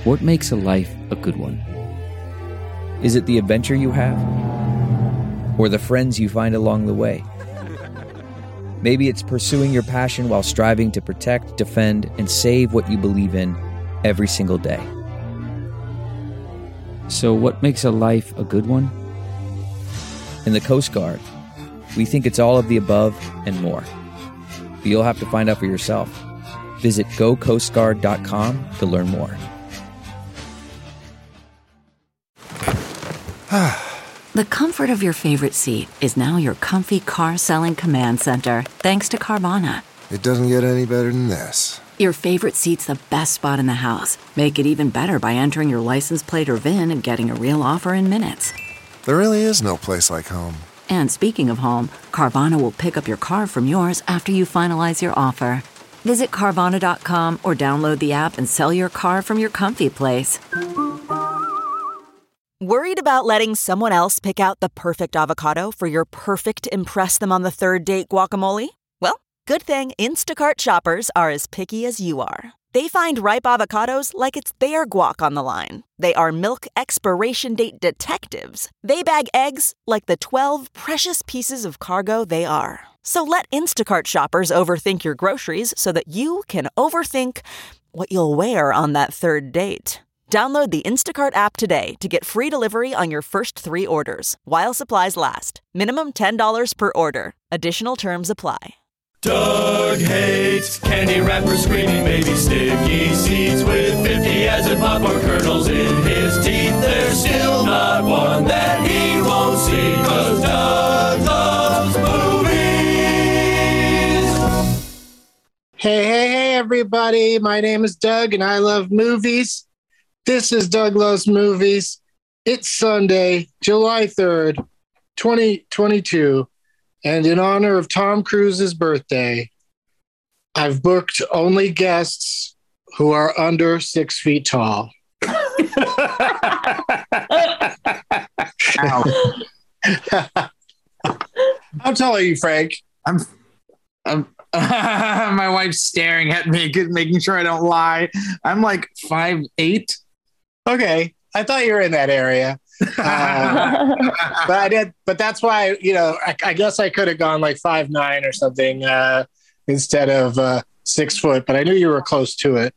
What makes a life a good one? Is it the adventure you have? Or the friends you find along the way? Maybe it's pursuing your passion while striving to protect, defend, and save what you believe in every single day. So what makes a life a good one? In the Coast Guard, we think it's all of the above and more. But you'll have to find out for yourself. Visit gocoastguard.com to learn more. The comfort of your favorite seat is now your comfy car-selling command center, thanks to Carvana. It doesn't get any better than this. Your favorite seat's the best spot in the house. Make it even better by entering your license plate or VIN and getting a real offer in minutes. There really is no place like home. And speaking of home, Carvana will pick up your car from yours after you finalize your offer. Visit Carvana.com or download the app and sell your car from your comfy place. Worried about letting someone else pick out the perfect avocado for your perfect impress them on the third date guacamole? Well, good thing Instacart shoppers are as picky as you are. They find ripe avocados like it's their guac on the line. They are milk expiration date detectives. They bag eggs like the 12 precious pieces of cargo they are. So let Instacart shoppers overthink your groceries so that you can overthink what you'll wear on that third date. Download the Instacart app today to get free delivery on your first 3 orders, while supplies last. Minimum $10 per order. Additional terms apply. Doug hates candy wrappers, screaming baby sticky seeds with 50 acid popcorn kernels in his teeth. There's still not one that he won't see, 'cause Doug loves movies. Hey, everybody. My name is Doug, and I love movies. This is Doug Loves Movies. It's Sunday, July 3rd, 2022, and in honor of Tom Cruise's birthday, I've booked only guests who are under 6 feet tall. How tall are you, Frank? I'm my wife's staring at me, making sure I don't lie. I'm like 5'8". Okay, I thought you were in that area, but I did. But that's why, I guess I could have gone like 5'9" or something instead of 6 foot. But I knew you were close to it.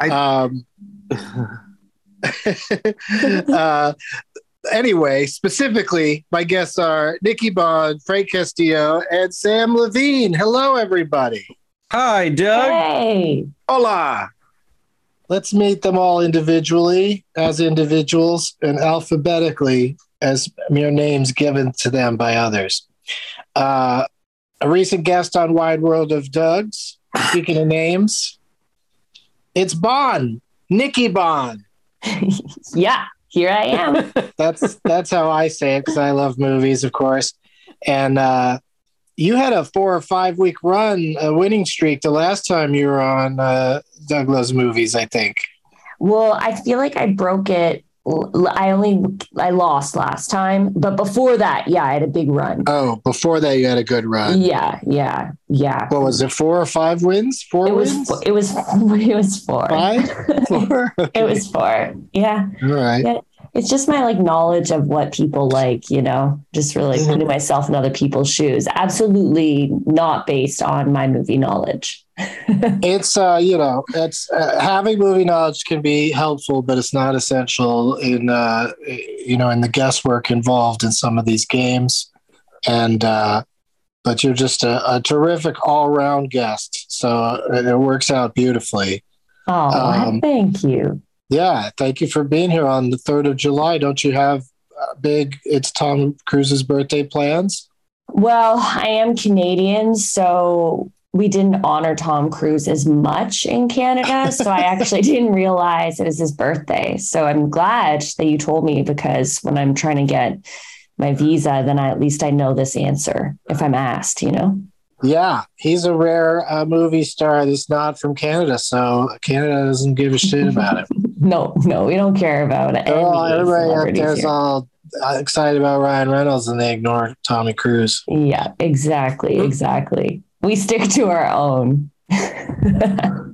Anyway, specifically, my guests are Nikki Bond, Frank Castillo, and Sam Levine. Hello, everybody. Hi, Doug. Hey. Hola. Let's meet them all individually, as individuals, and alphabetically as mere names given to them by others. A recent guest on Wide World of Doug's, speaking of names, it's Bond, Nikki Bond. Yeah, here I am. That's how I say it, because I love movies, of course. And you had a 4 or 5 week run, a winning streak the last time you were on Doug Loves Movies, I think. Well, I feel like I broke it. I lost last time, but before that, yeah, I had a big run. Oh, before that, you had a good run. Yeah. What was it? 4 or 5 wins? 4 wins? It was 4. 5? 4? Okay. It was 4. Yeah. All right. Yeah. It's just my knowledge of what people like, just really putting myself in other people's shoes. Absolutely not based on my movie knowledge. It's, it's having movie knowledge can be helpful, but it's not essential in the guesswork involved in some of these games. And, but you're just a terrific all-round guest. So it works out beautifully. Oh, thank you. Yeah, thank you for being here on the 3rd of July. Don't you have it's Tom Cruise's birthday plans? Well, I am Canadian, so we didn't honor Tom Cruise as much in Canada. So I actually didn't realize it was his birthday. So I'm glad that you told me, because when I'm trying to get my visa, then at least I know this answer if I'm asked, Yeah, he's a rare movie star that's not from Canada, so Canada doesn't give a shit about it. No, we don't care about it. Everybody out there is all excited about Ryan Reynolds, and they ignore Tommy Cruise. Yeah, exactly. We stick to our own.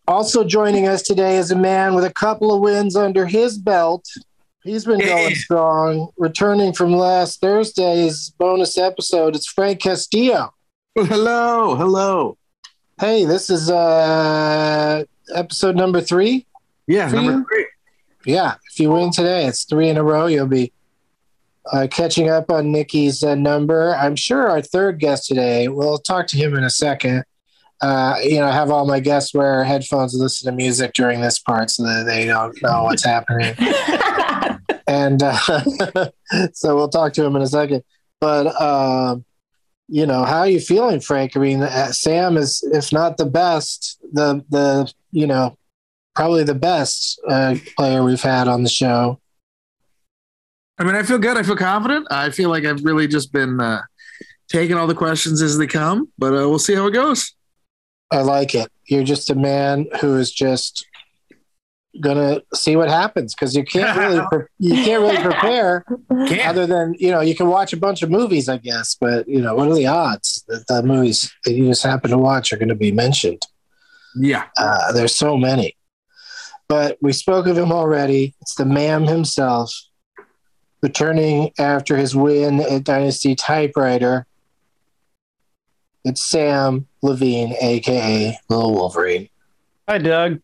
Also joining us today is a man with a couple of wins under his belt. He's been going strong. Returning from last Thursday's bonus episode, it's Frank Castillo. Hello. Hey, this is episode number 3. Yeah, number 3. Yeah, if you win today, it's 3 in a row. You'll be catching up on Nikki's number. I'm sure our third guest today, we'll talk to him in a second. I have all my guests wear headphones and listen to music during this part so that they don't know what's happening. And so we'll talk to him in a second. But, how are you feeling, Frank? I mean, Sam is, if not the best, probably the best player we've had on the show. I mean, I feel good. I feel confident. I feel like I've really just been taking all the questions as they come, but we'll see how it goes. I like it. You're just a man who is just gonna see what happens because you can't really prepare other than you can watch a bunch of movies, I guess, but what are the odds that the movies that you just happen to watch are going to be mentioned? Yeah, there's so many. But we spoke of him already. It's the man himself, returning after his win at Dynasty Typewriter. It's Sam Levine, a.k.a. Little Wolverine. Hi, Doug.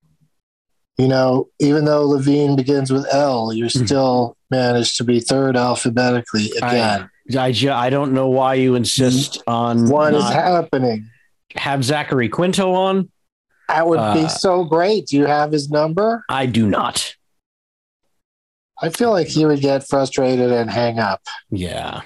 Even though Levine begins with L, you still managed to be third alphabetically again. I don't know why you insist on what is happening. Have Zachary Quinto on? That would be so great. Do you have his number? I do not. I feel like he would get frustrated and hang up. Yeah.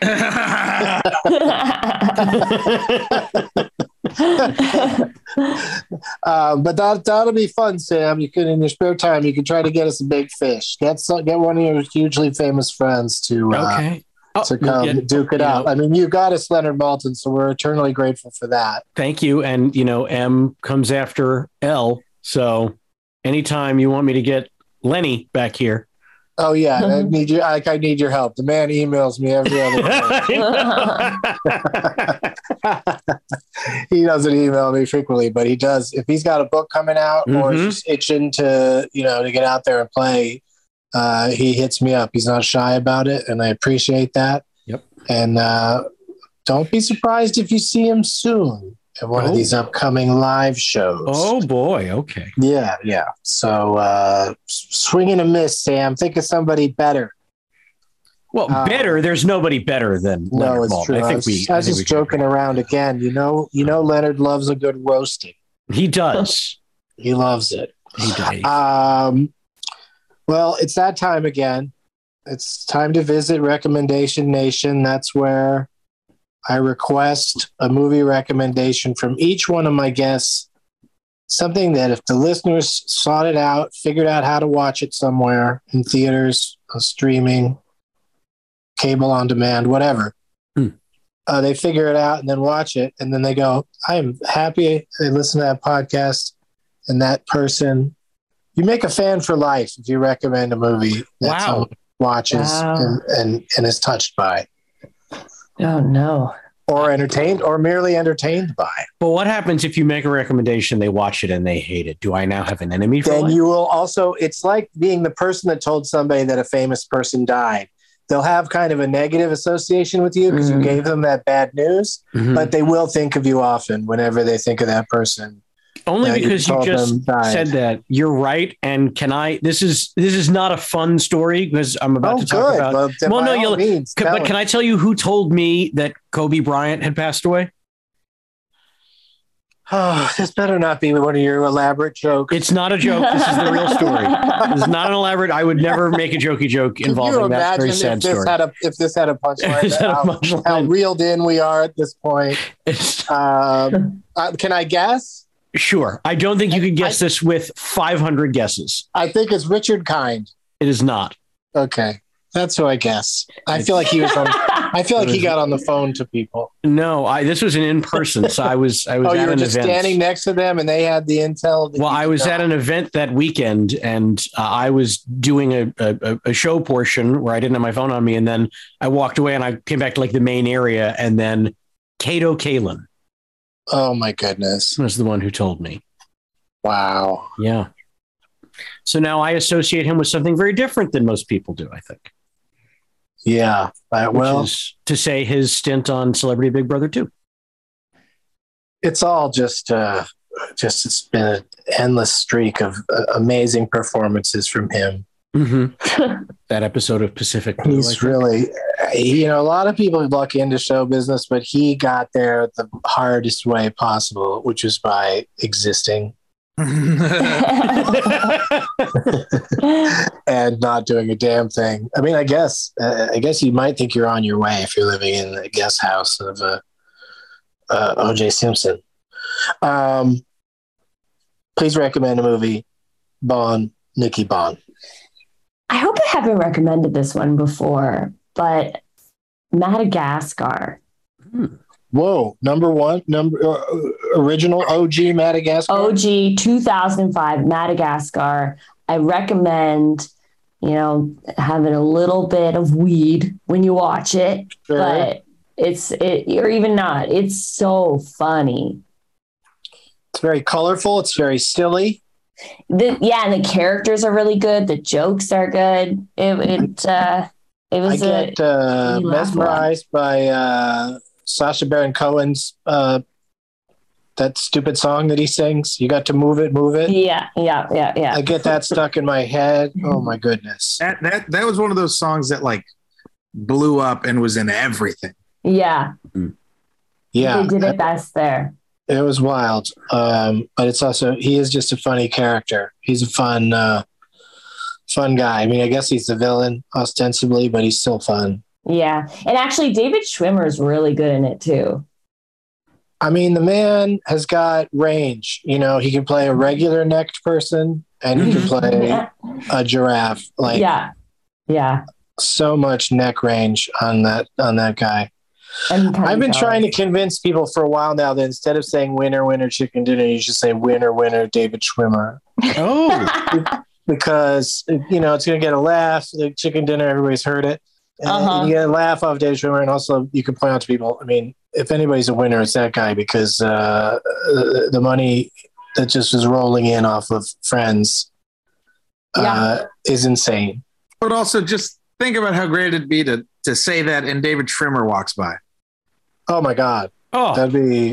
But that'll be fun, Sam. You can, in your spare time, you can try to get us a big fish. Get one of your hugely famous friends to come duke it out. I mean, you got us Leonard Maltin, so we're eternally grateful for that. Thank you. And M comes after L, so anytime you want me to get Lenny back here. Oh yeah, I need you. I need your help. The man emails me every other day. He doesn't email me frequently, but he does. If he's got a book coming out or he's just itching to get out there and play, he hits me up. He's not shy about it, and I appreciate that. Yep. And don't be surprised if you see him soon at one of these upcoming live shows. Oh boy. Okay. Yeah. So swing and a miss, Sam. Think of somebody better. Well, better. There's nobody better than Leonard it's Maltin. true. I was just joking around again. Leonard loves a good roasting. He does. He loves it. He does. Well, it's that time again. It's time to visit Recommendation Nation. That's where I request a movie recommendation from each one of my guests. Something that if the listeners sought it out, figured out how to watch it somewhere in theaters, streaming, cable on demand, whatever, they figure it out and then watch it. And then they go, I'm happy they listen to that podcast and that person. You make a fan for life if you recommend a movie that someone watches and is touched by. Oh, no. Or entertained or merely entertained by. But what happens if you make a recommendation, they watch it and they hate it? Do I now have an enemy for Then life? you will also, it's like being the person that told somebody that a famous person died. They'll have kind of a negative association with you because you gave them that bad news, but they will think of you often whenever they think of that person. Only because you just said that. You're right. And this is not a fun story because I'm about to talk about. Well, no, but can I tell you who told me that Kobe Bryant had passed away? Oh, this better not be one of your elaborate jokes. It's not a joke. This is the real story. This is not an elaborate. I would never make a jokey joke involving that very sad story. If this had a punchline, how reeled in we are at this point. Can I guess? Sure. I don't think you could guess this with 500 guesses. I think it's Richard Kind. It is not. Okay. That's who I guess. I feel like he was on. I feel like he got on the phone to people. No, this was an in-person. So I was. Oh, you were just standing next to them, and they had the intel. Well, I was at an event that weekend, and I was doing a show portion where I didn't have my phone on me, and then I walked away, and I came back to like the main area, and then Kato Kalin. Oh my goodness! Was the one who told me. Wow. Yeah. So now I associate him with something very different than most people do, I think. Yeah. Which is to say his stint on Celebrity Big Brother 2. It's all just it's been an endless streak of amazing performances from him. Mm-hmm. That episode of Pacific Blue, he's really, a lot of people luck into show business, but he got there the hardest way possible, which was by existing and not doing a damn thing. I mean, I guess you might think you're on your way if you're living in the guest house of O.J. Simpson. Please recommend a movie. Bond, Nikki Bond. I hope I haven't recommended this one before, but Madagascar. Whoa, original OG Madagascar? OG 2005 Madagascar. I recommend, having a little bit of weed when you watch it, sure. But or even not. It's so funny. It's very colorful. It's very silly. And the characters are really good. The jokes are good. It was. I get mesmerized by Sacha Baron Cohen's that stupid song that he sings. You got to move it. Yeah. I get that stuck in my head. Oh my goodness. That was one of those songs that like blew up and was in everything. Yeah. Yeah. They did it best there. It was wild. But it's also, he is just a funny character. He's a fun guy. I mean, I guess he's the villain ostensibly, but he's still fun. Yeah. And actually David Schwimmer is really good in it too. I mean, the man has got range. He can play a regular necked person and he can play a giraffe. Like, yeah. So much neck range on that guy. I've been trying to convince people for a while now that instead of saying winner, winner, chicken dinner, you should say winner, winner, David Schwimmer. Oh, because, it's going to get a laugh. The chicken dinner, everybody's heard it. And you get a laugh off David Schwimmer. And also you can point out to people, I mean, if anybody's a winner, it's that guy because the money that just was rolling in off of Friends is insane. But also just think about how great it'd be to say that and David Schwimmer walks by. Oh my God. Oh, that'd be,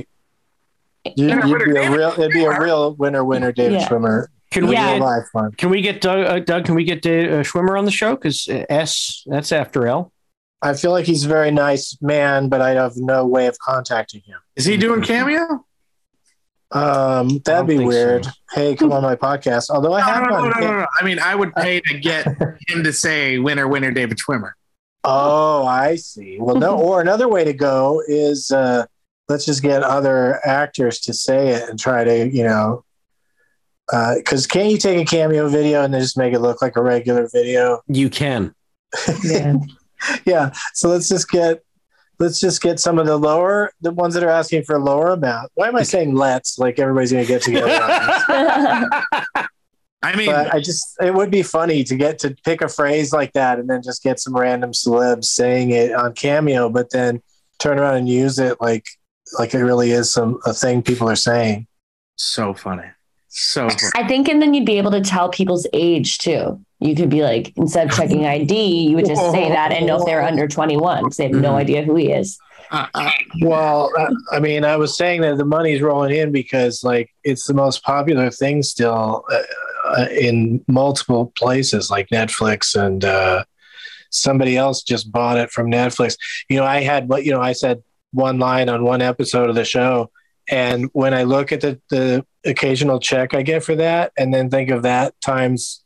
it'd be a real winner, David Schwimmer. Can we get Doug? Can we get Schwimmer on the show? Because S, that's after L. I feel like he's a very nice man, but I have no way of contacting him. Is he doing Cameo? That'd be weird. So. Hey, come on my podcast. Although I have no. I mean, I would pay to get him to say winner, David Schwimmer. Oh, I see. Well, no. Or another way to go is let's just get other actors to say it and try to, because can't you take a Cameo video and then just make it look like a regular video? You can. Yeah. So let's just get some of the ones that are asking for a lower amount. Why am I saying let's? Like everybody's going to get together on this. I mean, but it would be funny to get to pick a phrase like that and then just get some random celebs saying it on Cameo, but then turn around and use it like it really is a thing people are saying. So funny. So funny. I think, and then you'd be able to tell people's age too. You could be like, instead of checking ID, you would just say that and know if they're under 21 because they have no idea who he is. Well, I mean, I was saying that the money's rolling in because like it's the most popular thing still in multiple places like Netflix and somebody else just bought it from Netflix. I said one line on one episode of the show. And when I look at the occasional check I get for that and then think of that times,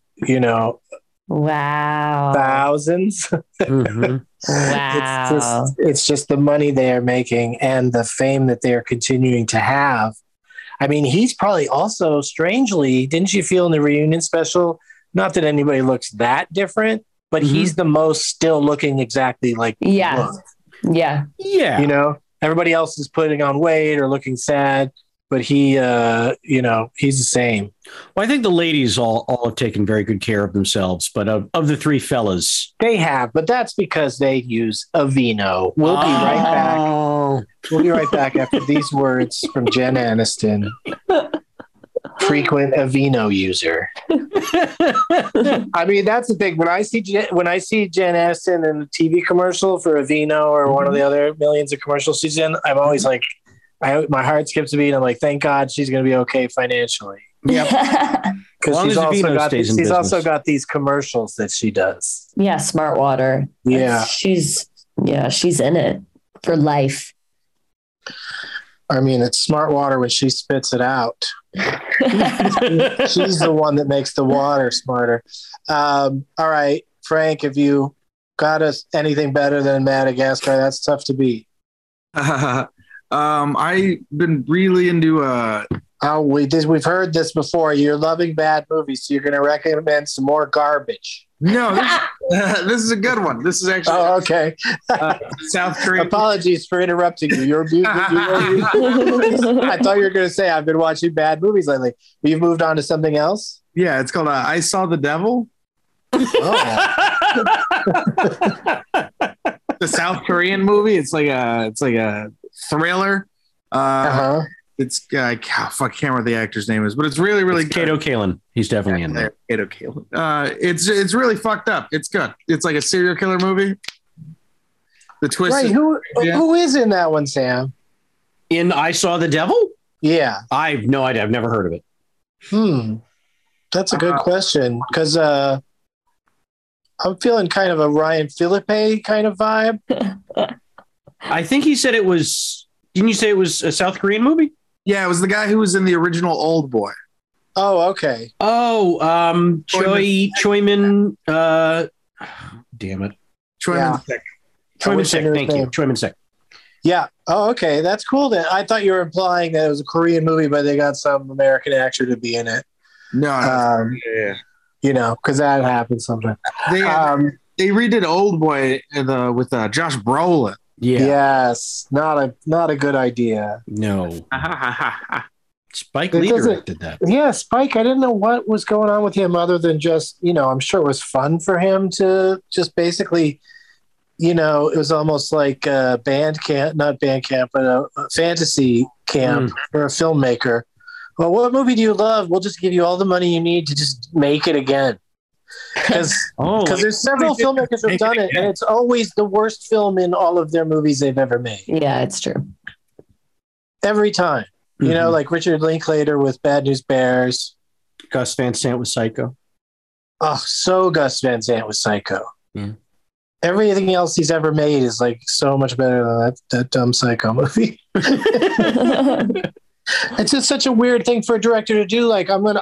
wow, thousands. Mm-hmm. Wow. It's just the money they are making and the fame that they are continuing to have. I mean, he's probably also strangely, didn't you feel in the reunion special? Not that anybody looks that different, but he's the most still looking exactly like he looked. Yeah. Everybody else is putting on weight or looking sad, but he, he's the same. Well, I think the ladies all have taken very good care of themselves, but of the three fellas, they have. But that's because they use Aveeno. We'll be right back. We'll be right back after these words from Jen Aniston. frequent Aveeno user. I mean, that's the thing. When I see Jen Aniston in a TV commercial for Aveeno or one of the other millions of commercials she's in, I'm always like, my heart skips a beat. I'm like, thank God she's going to be okay financially. Yep. Because she's also got these commercials that she does. Yeah, Smart Water. Yeah, she's in it for life. I mean, it's Smart Water when she spits it out. She's the one that makes the water smarter. All right, Frank, have you got us anything better than Madagascar? That's tough to beat. I've been really into we've heard this before. You're loving bad movies, so you're going to recommend some more garbage. No, this is a good one. This is actually okay. South Korea. Apologies for interrupting you. I thought you were going to say I've been watching bad movies lately. You've moved on to something else. Yeah, it's called I Saw the Devil. Oh. The South Korean movie. It's like a thriller. It's I can't remember what the actor's name is, but it's really, really good. Kato Kaelin. He's definitely in there. Kato Kaelin. It's really fucked up. It's good. It's like a serial killer movie. The twist. Right. Who is in that one, Sam? In I Saw the Devil? Yeah. I've no idea. I've never heard of it. That's a good question because I'm feeling kind of a Ryan Philippe kind of vibe. I think he said it was. Didn't you say it was a South Korean movie? Yeah, it was the guy who was in the original Old Boy. Oh, okay. Oh, Choi-min. Damn it. Choi-min-sik. Choi-min-sik. Thank you. Choi-min-sik. Yeah. Oh, okay. That's cool. Then I thought you were implying that it was a Korean movie, but they got some American actor to be in it. No. You know, because that happens sometimes. They redid Old Boy with Josh Brolin. Yeah. Yes. Not a good idea. No. Spike Lee directed that. Yeah, Spike. I didn't know what was going on with him other than just, I'm sure it was fun for him to just basically, it was almost like a band camp, not band camp, but a fantasy camp for a filmmaker. Well, what movie do you love? We'll just give you all the money you need to just make it again. Because there's several filmmakers who've done it, and it's always the worst film in all of their movies they've ever made. Yeah, it's true. Every time. Like Richard Linklater with Bad News Bears. Gus Van Sant with Psycho. Oh, so Gus Van Sant with Psycho. Yeah. Everything else he's ever made is like so much better than that dumb Psycho movie. It's just such a weird thing for a director to do. Like, I'm going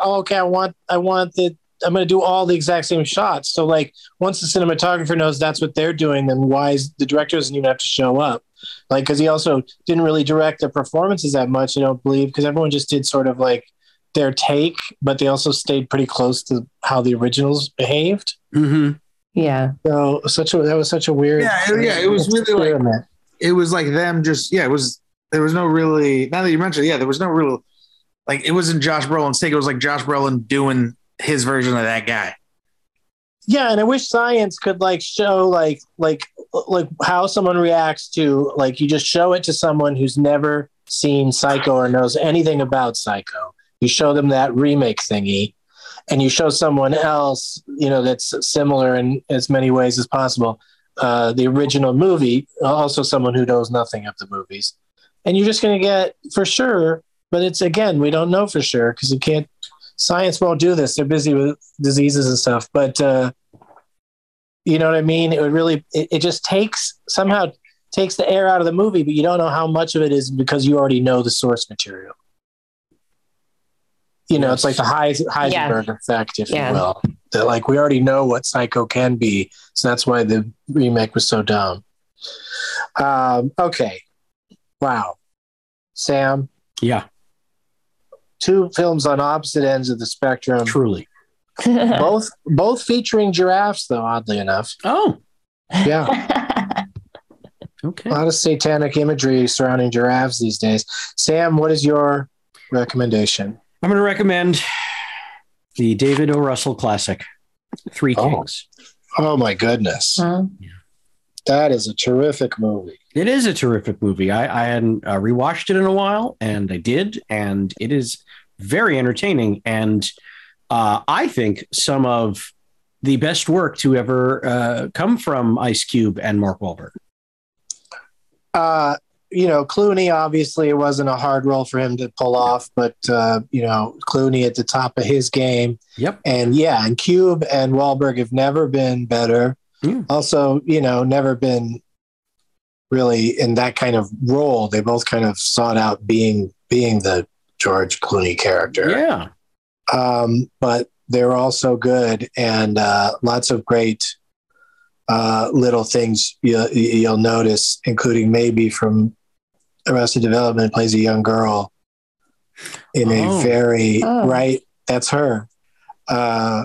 to do all the exact same shots. So like once the cinematographer knows that's what they're doing, then why is the director doesn't even have to show up? Like, cause he also didn't really direct the performances that much. I don't believe, cause everyone just did sort of like their take, but they also stayed pretty close to how the originals behaved. Mm-hmm. Yeah. So that was such a weird. Yeah. It was really like, it was like them just, there was no really, now that you mentioned it, there was no real, like, it wasn't Josh Brolin's take. It was like Josh Brolin doing his version of that guy. Yeah, and I wish science could like show like how someone reacts to, like, you just show it to someone who's never seen Psycho or knows anything about Psycho. You show them that remake thingy, and you show someone else, that's similar in as many ways as possible, the original movie, also someone who knows nothing of the movies, and you're just going to get for sure. But it's, again, we don't know for sure because you can't. Science won't do this. They're busy with diseases and stuff. But you know what I mean? It would really, it just takes the air out of the movie, but you don't know how much of it is because you already know the source material. It's like the Heisenberg effect, if you will. That, like, we already know what Psycho can be. So that's why the remake was so dumb. Okay. Wow. Sam? Yeah. Two films on opposite ends of the spectrum. Truly. both featuring giraffes, though, oddly enough. Oh. Yeah. Okay. A lot of satanic imagery surrounding giraffes these days. Sam, what is your recommendation? I'm going to recommend the David O. Russell classic, Three Kings. Oh my goodness. That is a terrific movie. It is a terrific movie. I hadn't rewatched it in a while, and I did, and it is very entertaining, and I think some of the best work to ever come from Ice Cube and Mark Wahlberg. Clooney, obviously it wasn't a hard role for him to pull off, but Clooney at the top of his game. Yep. And Cube and Wahlberg have never been better. Also, never been really in that kind of role. They both kind of sought out being the George Clooney character. Yeah. But they're also good, and lots of great little things you'll notice, including maybe from Arrested Development, plays a young girl in a very right. That's her. Alia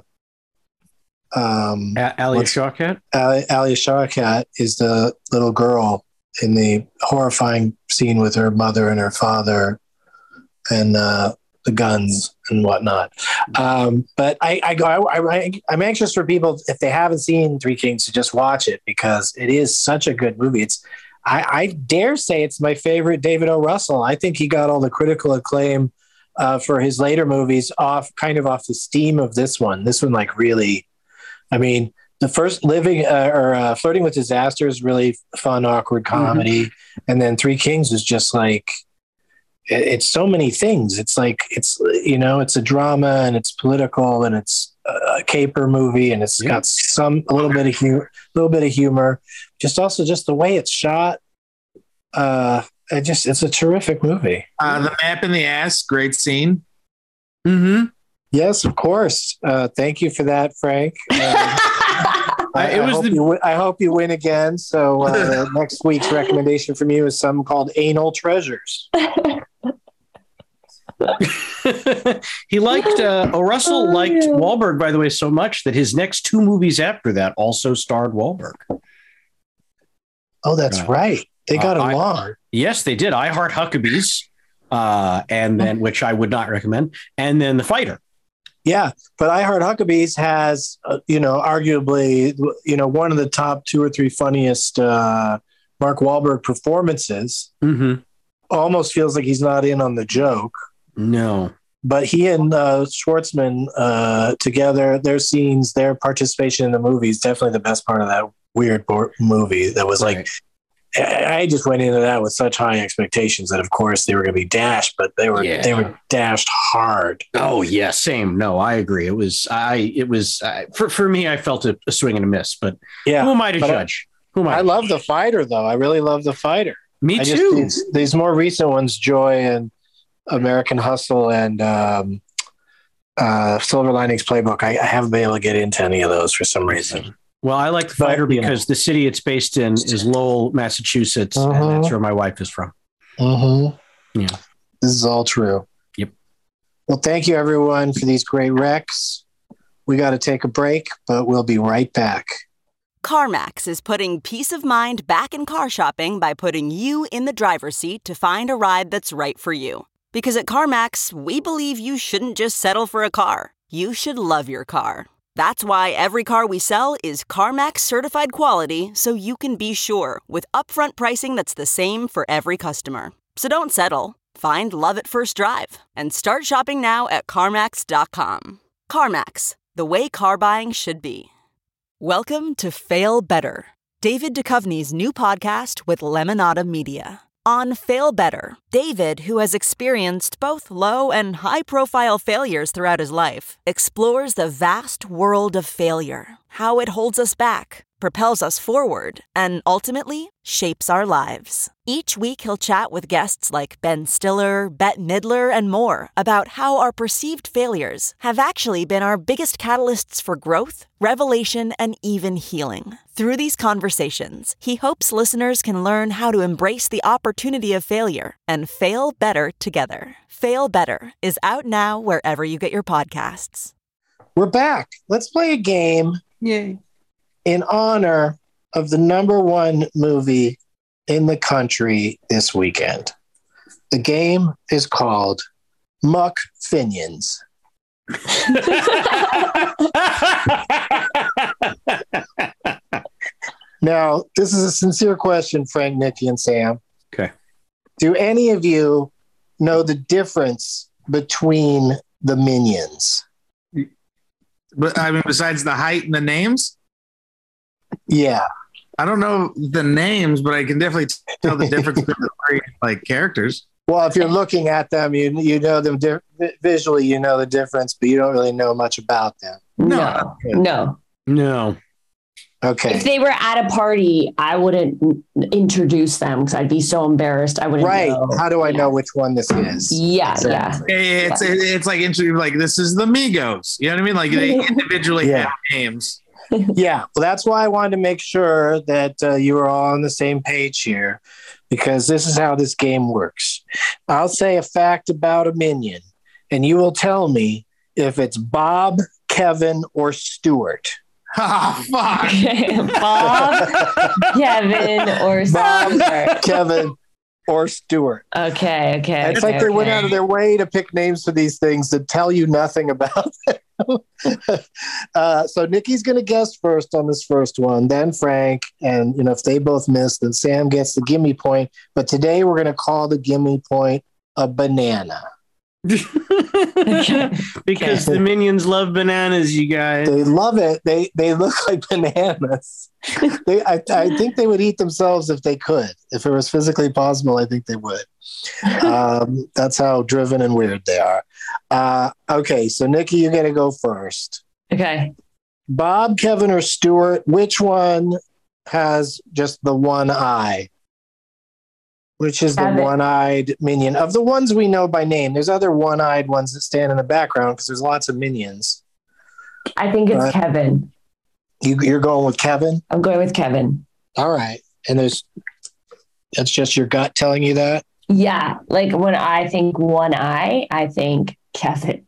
Shawkat. Alia Shawkat is the little girl in the horrifying scene with her mother and her father, and the guns and whatnot. But I'm anxious for people, if they haven't seen Three Kings, to just watch it, because it is such a good movie. I dare say it's my favorite David O. Russell. I think he got all the critical acclaim for his later movies off the steam of this one. This one, like, really, I mean, the first Flirting with Disaster is really fun, awkward comedy. And then Three Kings is just like, it's so many things. It's like, it's a drama, and it's political, and it's a caper movie, and it's got a little bit of humor. Just the way it's shot. It's a terrific movie. The map in the ass, great scene. Mm-hmm. Yes, of course. Thank you for that, Frank. I hope you win again. So next week's recommendation from you is something called Anal Treasures. He liked Russell liked Wahlberg, by the way, so much that his next two movies after that also starred Wahlberg. Oh, that's right. They got along. Yes, they did. I Heart Huckabees, and then, which I would not recommend, and then The Fighter. Yeah, but I Heart Huckabees has, arguably, one of the top 2 or 3 funniest Mark Wahlberg performances. Mm-hmm. Almost feels like he's not in on the joke. No. But he and Schwartzman together, their scenes, their participation in the movie is definitely the best part of that weird movie. That was like, I just went into that with such high expectations that, of course, they were going to be dashed, but they were dashed hard. Oh yeah, same. No, I agree. It was for me. I felt a swing and a miss, but who am I to judge? I love The Fighter, though. I really love The Fighter. Me too. These more recent ones, Joy and American Hustle and Silver Linings Playbook, I haven't been able to get into any of those for some reason. Well, I like The Fighter because the city it's based in is Lowell, Massachusetts, and that's where my wife is from. Mm-hmm. Yeah. This is all true. Yep. Well, thank you, everyone, for these great recs. We got to take a break, but we'll be right back. CarMax is putting peace of mind back in car shopping by putting you in the driver's seat to find a ride that's right for you. Because at CarMax, we believe you shouldn't just settle for a car. You should love your car. That's why every car we sell is CarMax certified quality, so you can be sure with upfront pricing that's the same for every customer. So don't settle. Find love at first drive and start shopping now at CarMax.com. CarMax, the way car buying should be. Welcome to Fail Better, David Duchovny's new podcast with Lemonada Media. On Fail Better, David, who has experienced both low and high-profile failures throughout his life, explores the vast world of failure, how it holds us back, propels us forward, and ultimately shapes our lives. Each week, he'll chat with guests like Ben Stiller, Bette Midler, and more about how our perceived failures have actually been our biggest catalysts for growth, revelation, and even healing. Through these conversations, he hopes listeners can learn how to embrace the opportunity of failure and fail better together. Fail Better is out now wherever you get your podcasts. We're back. Let's play a game. Yay. In honor of the #1 movie in the country this weekend. The game is called Muck Finions. Now, this is a sincere question, Frank, Nikki, and Sam. Okay. Do any of you know the difference between the minions? But I mean, besides the height and the names? Yeah. I don't know the names, but I can definitely tell the difference between the three characters. Well, if you're looking at them, you know them visually, you know the difference, but you don't really know much about them. No. Okay. If they were at a party, I wouldn't introduce them because I'd be so embarrassed. I wouldn't know. How do I know which one this is? Yeah. It's like this is the Migos. You know what I mean? Like they individually have names. Yeah. Well, that's why I wanted to make sure that you were all on the same page here, because this is how this game works. I'll say a fact about a minion, and you will tell me if it's Bob, Kevin, or Stuart. Oh, fuck. Bob, Kevin, or Stuart. Kevin, or Stuart. Okay. It's like they went out of their way to pick names for these things that tell you nothing about them. So Nikki's going to guess first on this first one, then Frank, and if they both miss, then Sam gets the gimme point. But today we're going to call the gimme point a banana. Because the minions love bananas, you guys. They love it. They look like bananas. I think they would eat themselves if they could. If it was physically possible, I think they would. That's how driven and weird they are. Okay, so Nikki, you got to go first. Okay. Bob, Kevin, or Stuart, which one has just the one eye? Which is the one-eyed minion? Of the ones we know by name, there's other one-eyed ones that stand in the background because there's lots of minions. I think it's Kevin. You're going with Kevin? I'm going with Kevin. All right. And that's just your gut telling you that? Yeah. Like when I think one eye, I think Kevin.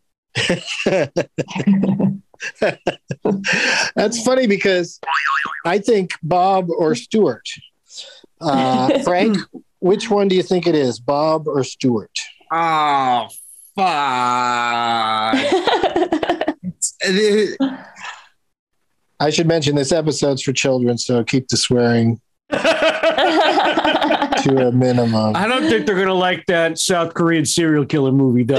That's funny because I think Bob or Stuart. Frank, which one do you think it is, Bob or Stuart? Oh, fuck. I should mention this episode's for children, so keep the swearing to a minimum. I don't think they're going to like that South Korean serial killer movie, though.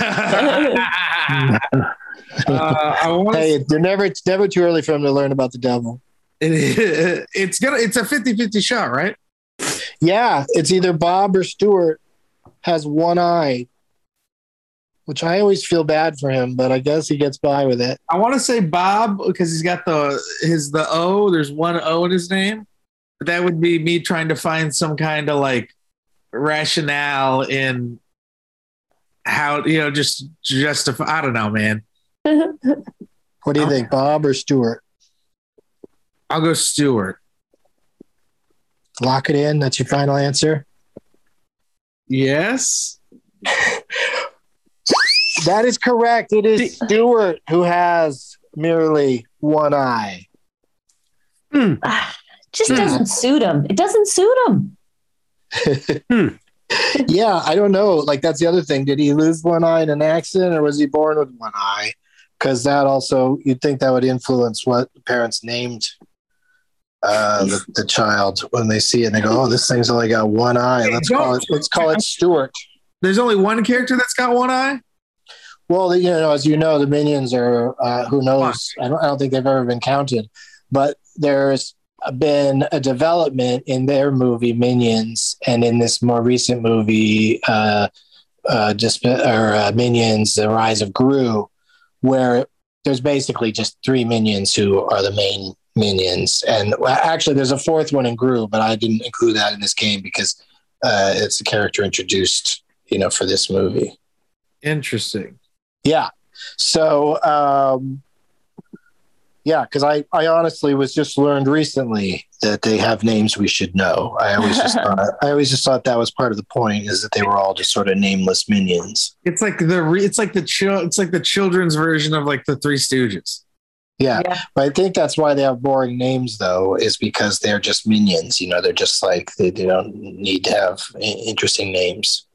It's never too early for them to learn about the devil. It's a 50-50 shot, right? Yeah, it's either Bob or Stuart has one eye, which I always feel bad for him, but I guess he gets by with it. I want to say Bob because he's got the O. There's one O in his name. But that would be me trying to find some kind of like rationale in how just justify. I don't know, man. What do you think, Bob or Stuart? I'll go Stuart. Lock it in. That's your final answer? Yes. That is correct. It is Stuart who has merely one eye. Just doesn't suit him. It doesn't suit him. Yeah, I don't know. Like, that's the other thing. Did he lose one eye in an accident or was he born with one eye? Because that also, you'd think that would influence what the parents named the child when they see it and they go, oh, this thing's only got one eye. Let's call it Stuart. There's only one character that's got one eye? Well, as you know, the minions are, who knows? I don't think they've ever been counted. But there's been a development in their movie Minions and in this more recent movie, Minions, The Rise of Gru, where there's basically just three minions who are the main minions. And actually there's a fourth one in Gru, but I didn't include that in this game because it's a character introduced, for this movie. Interesting. Yeah. So, because I honestly was just learned recently that they have names we should know. I always just thought that was part of the point, is that they were all just sort of nameless minions. It's like the children's version of like the Three Stooges. Yeah. But I think that's why they have boring names, though, is because they're just minions. They're just like they don't need to have interesting names.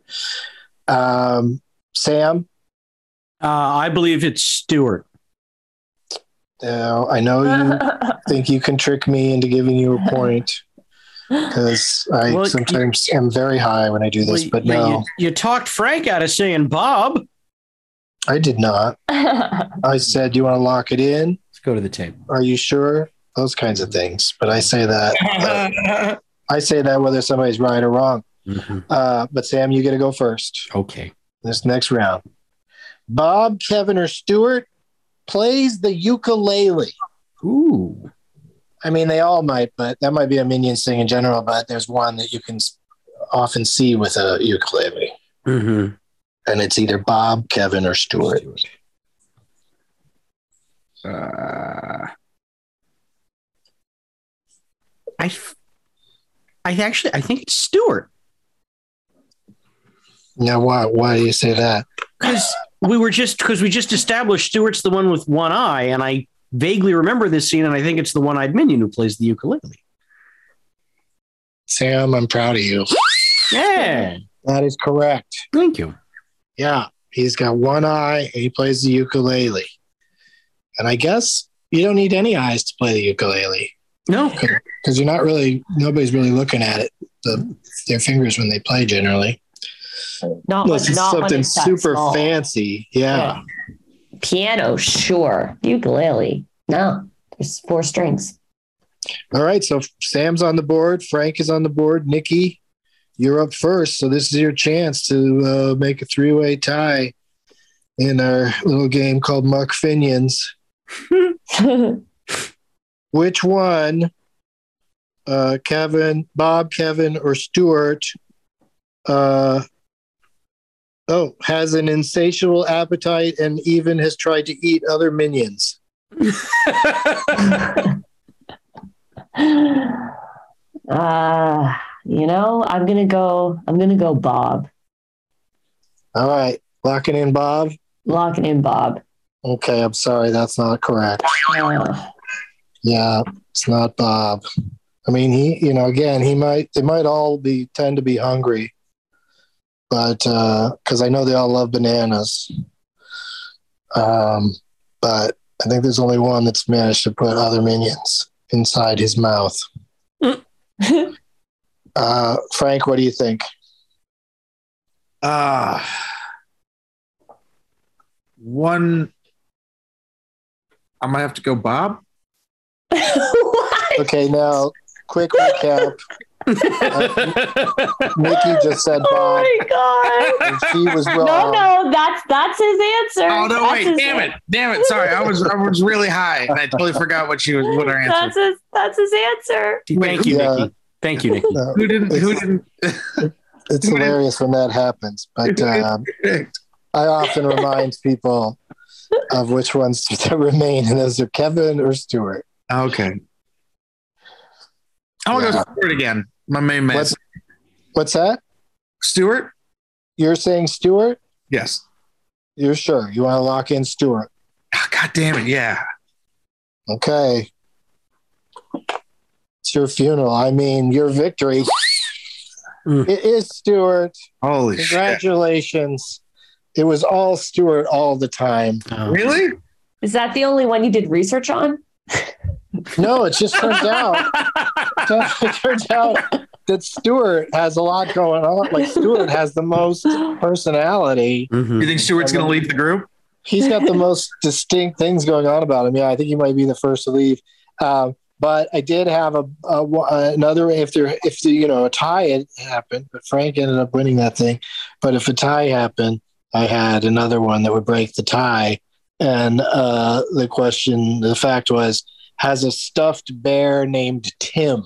Sam, I believe it's Stuart. I know you think you can trick me into giving you a point because I sometimes am very high when I do this, but no. You talked Frank out of saying Bob. I did not. I said, do you want to lock it in? Let's go to the tape. Are you sure? Those kinds of things. But I say that. I say that whether somebody's right or wrong. Mm-hmm. But Sam, you get to go first. Okay. This next round. Bob, Kevin, or Stuart plays the ukulele. Ooh. I mean, they all might, but that might be a Minions thing in general. But there's one that you can often see with a ukulele. Mm-hmm. And it's either Bob, Kevin, or Stuart. I think it's Stuart. Now, why do you say that? Because we just established Stuart's the one with one eye, and I vaguely remember this scene, and I think it's the one-eyed minion who plays the ukulele. Sam, I'm proud of you. Yeah, that is correct. Thank you. Yeah, he's got one eye and he plays the ukulele. And I guess you don't need any eyes to play the ukulele. No. Because nobody's really looking at it, their fingers when they play generally. Unless it's something super fancy. Yeah. Piano, sure. Ukulele, no. There's 4 strings. All right, so Sam's on the board. Frank is on the board. Nikki, you're up first, so this is your chance to make a 3-way tie in our little game called Muck Finions. Which one, Bob, Kevin, or Stuart, has an insatiable appetite and even has tried to eat other minions? I'm gonna go Bob. All right, locking in Bob. Okay, I'm sorry, that's not correct. Yeah, it's not Bob. I mean, they might all tend to be hungry, but because I know they all love bananas. But I think there's only one that's managed to put other minions inside his mouth. Frank, what do you think? One. I'm gonna have to go Bob. Okay, now quick recap. Nikki just said Bob. Oh my god! And she was wrong. No, that's his answer. Oh no! Wait, damn it! Sorry, I was really high, and I totally forgot what her answer. That's his answer. Thank you, Nikki. Thank you, Nikki. Who didn't? It's hilarious when that happens, but I often remind people of which ones to remain, and those are Kevin or Stuart. Okay. I want to go Stuart again. My main man. What's that? Stuart? You're saying Stuart? Yes. You're sure? You want to lock in Stuart? Oh, God damn it, yeah. Okay. It's your funeral. I mean, your victory. It is Stuart. Holy Congratulations. Shit. It was all Stuart all the time. Oh. Really? Is that the only one you did research on? No, it just turns out. That Stuart has a lot going on. Like, Stuart has the most personality. Mm-hmm. You think Stuart's going to leave the group? He's got the most distinct things going on about him. Yeah, I think he might be the first to leave. But I did have another. If a tie had happened, but Frank ended up winning that thing. But if a tie happened, I had another one that would break the tie. And the fact was, has a stuffed bear named Tim.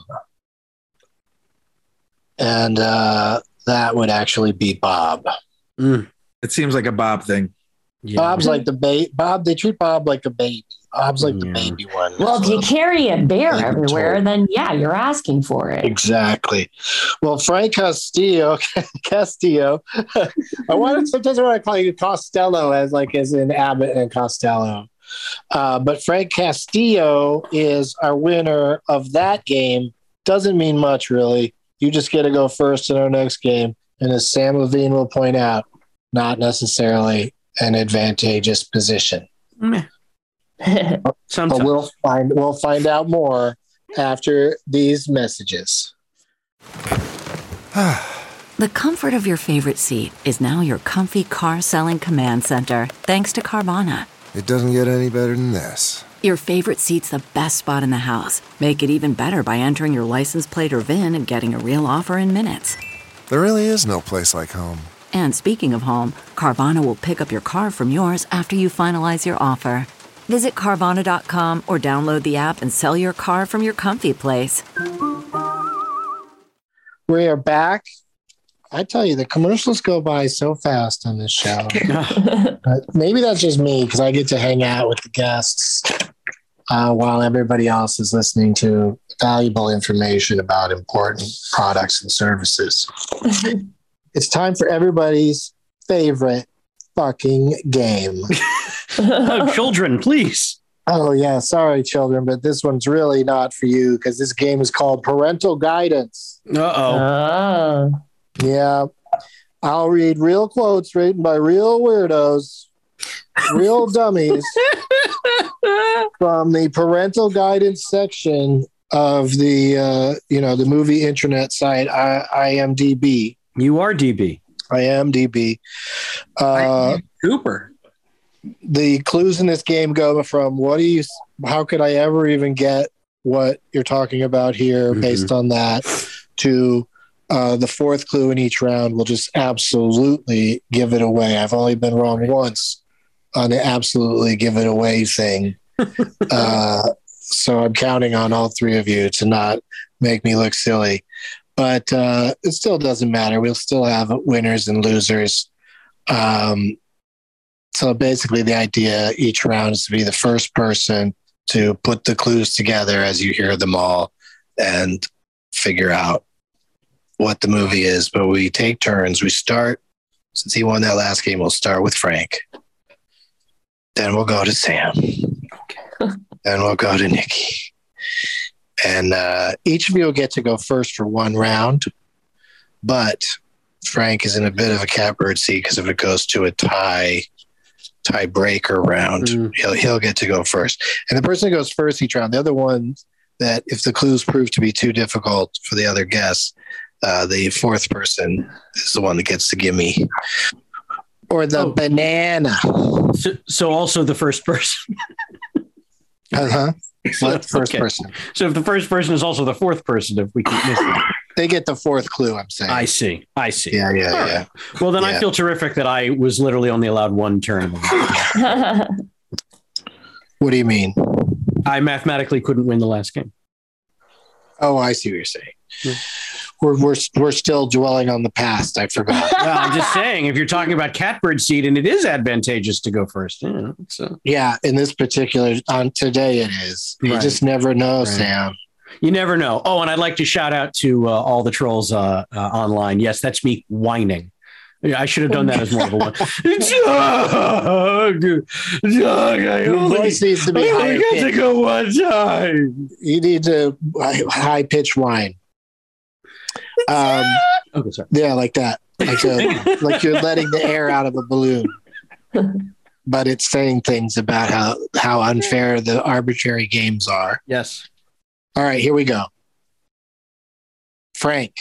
And that would actually be Bob. It seems like a Bob thing. Yeah. Bob's like the baby. They treat Bob like a baby. Bob's like the baby one. Well, if you carry a bear everywhere, then yeah, you're asking for it. Exactly. Well, Frank Castillo. Sometimes I want to call you Costello as in Abbott and Costello. But Frank Castillo is our winner of that game. Doesn't mean much, really. You just get to go first in our next game. And as Sam Levine will point out, not necessarily an advantageous position. But we'll find out more after these messages. The comfort of your favorite seat is now your comfy car selling command center, thanks to Carvana. It doesn't get any better than this. Your favorite seat's the best spot in the house. Make it even better by entering your license plate or VIN and getting a real offer in minutes. There really is no place like home. And speaking of home, Carvana will pick up your car from yours after you finalize your offer. Visit Carvana.com or download the app and sell your car from your comfy place. We are back. I tell you, the commercials go by so fast on this show. Maybe that's just me because I get to hang out with the guests while everybody else is listening to valuable information about important products and services. It's time for everybody's favorite fucking game. Children, please. Oh, yeah. Sorry, children, but this one's really not for you because this game is called Parental Guidance. Uh-oh. Yeah. I'll read real quotes written by real weirdos, real dummies from the parental guidance section of the, the movie internet site, IMDb. You are DB. IMDb. Cooper. The clues in this game go from how could I ever even get what you're talking about here based on that to the fourth clue in each round will just absolutely give it away. I've only been wrong once on the absolutely give it away thing. So I'm counting on all three of you to not make me look silly. But it still doesn't matter. We'll still have winners and losers. So basically the idea each round is to be the first person to put the clues together as you hear them all and figure out what the movie is. But we take turns. We start, since he won that last game, we'll start with Frank. Then we'll go to Sam. Okay. Then we'll go to Nikki. And each of you will get to go first for one round. But Frank is in a bit of a catbird seat because if it goes to a tiebreaker round, he'll get to go first. And the person who goes first each round, the other one that if the clues prove to be too difficult for the other guests, the fourth person is the one that gets the gimme. Or the banana. So also the first person. Uh-huh. First person. So if the first person is also the fourth person, if we keep missing, they get the fourth clue. I'm saying. I see. Yeah. Right. Well, then I feel terrific that I was literally only allowed one turn. What do you mean? I mathematically couldn't win the last game. Oh, I see what you're saying. Yeah. We're still dwelling on the past. I forgot. Well, I'm just saying, if you're talking about catbird seat, and it is advantageous to go first. Yeah, in this particular on today it is. You just never know, Sam. You never know. Oh, and I'd like to shout out to all the trolls online. Yes, that's me whining. I should have done that as more of a one. Doug, I only needs to be high get to go one time. You need to high pitch whine. Okay, sorry. Yeah, like that. Like you're letting the air out of a balloon. But it's saying things about how unfair the arbitrary games are. Yes. All right, here we go. Frank.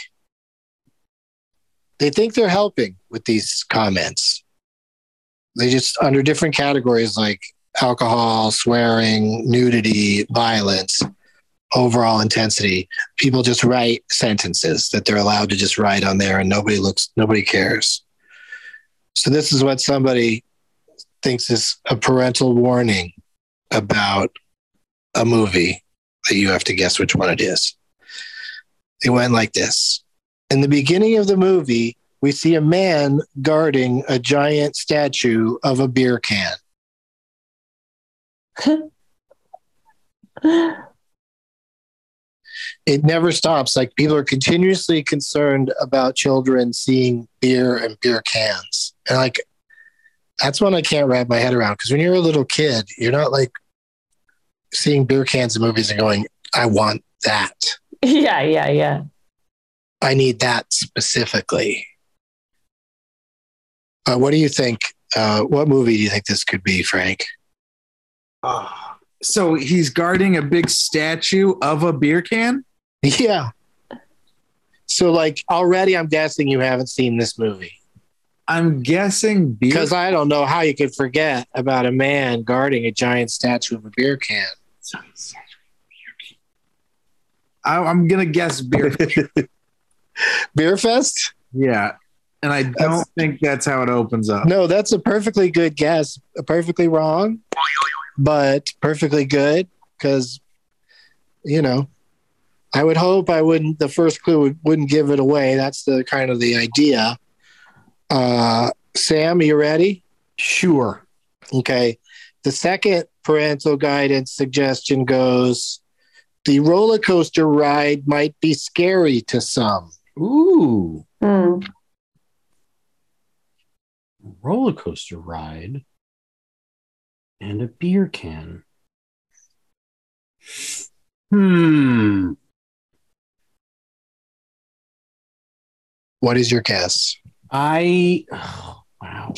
They think they're helping with these comments. They just, under different categories like alcohol, swearing, nudity, violence, overall intensity, people just write sentences that they're allowed to just write on there and nobody cares. So this is what somebody thinks is a parental warning about a movie that you have to guess which one it is. It went like this. In the beginning of the movie, we see a man guarding a giant statue of a beer can. It never stops. Like, people are continuously concerned about children seeing beer and beer cans. And like, that's one I can't wrap my head around. Because when you're a little kid, you're not like seeing beer cans in movies and going, I want that. Yeah. I need that specifically. What do you think? What movie do you think this could be, Frank? So he's guarding a big statue of a beer can? Yeah. So like already I'm guessing you haven't seen this movie. I'm guessing because I don't know how you could forget about a man guarding a giant statue of a beer can. I'm going to guess Beer Beer Fest? Yeah. And I don't think that's how it opens up. No, that's a perfectly good guess. Perfectly wrong, but perfectly good because, you know, I would hope the first clue wouldn't give it away. That's the kind of the idea. Sam, are you ready? Sure. Okay. The second parental guidance suggestion goes, the roller coaster ride might be scary to some. Ooh. Roller coaster ride and a beer can. What is your guess? Wow.